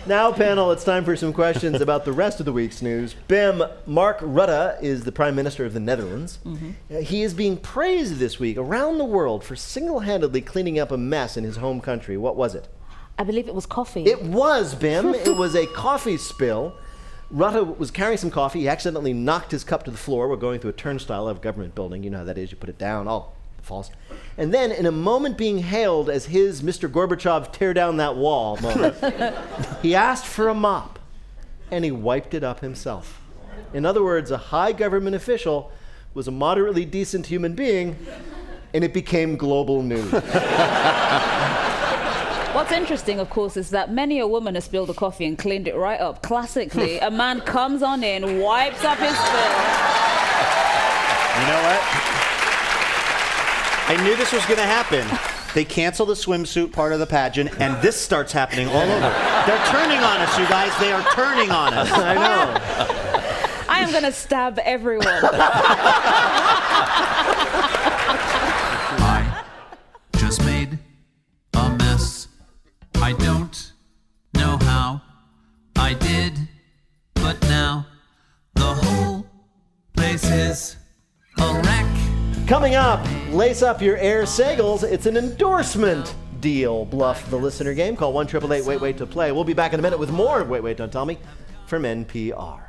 Now, panel, it's time for some questions about the rest of the week's news. Bim, Mark Rutte is the Prime Minister of the Netherlands. He is being praised this week around the world for single-handedly cleaning up a mess in his home country. What was it? I believe it was coffee. It was, Bim. It was a coffee spill. Rutte was carrying some coffee. He accidentally knocked his cup to the floor. We're going through a turnstile of a government building. You know how that is. You put it down. Oh, it falls. And then, in a moment being hailed as his Mr. Gorbachev tear down that wall moment, he asked for a mop, and he wiped it up himself. In other words, a high government official was a moderately decent human being, and it became global news. What's interesting, of course, is that many a woman has spilled the coffee and cleaned it right up. Classically, a man comes on in, wipes up his spill. You know what? I knew this was going to happen. They cancel the swimsuit part of the pageant, and this starts happening all over. They're turning on us, you guys. They are turning on us. I know. I am going to stab everyone. I just made a mess. I don't know how I did, but now the whole place is a wreck. Coming up, lace up your air sagels. It's an endorsement deal. Bluff the listener game. Call 1-888-WAIT-WAIT to play. We'll be back in a minute with more Wait, Wait, Don't Tell Me from NPR.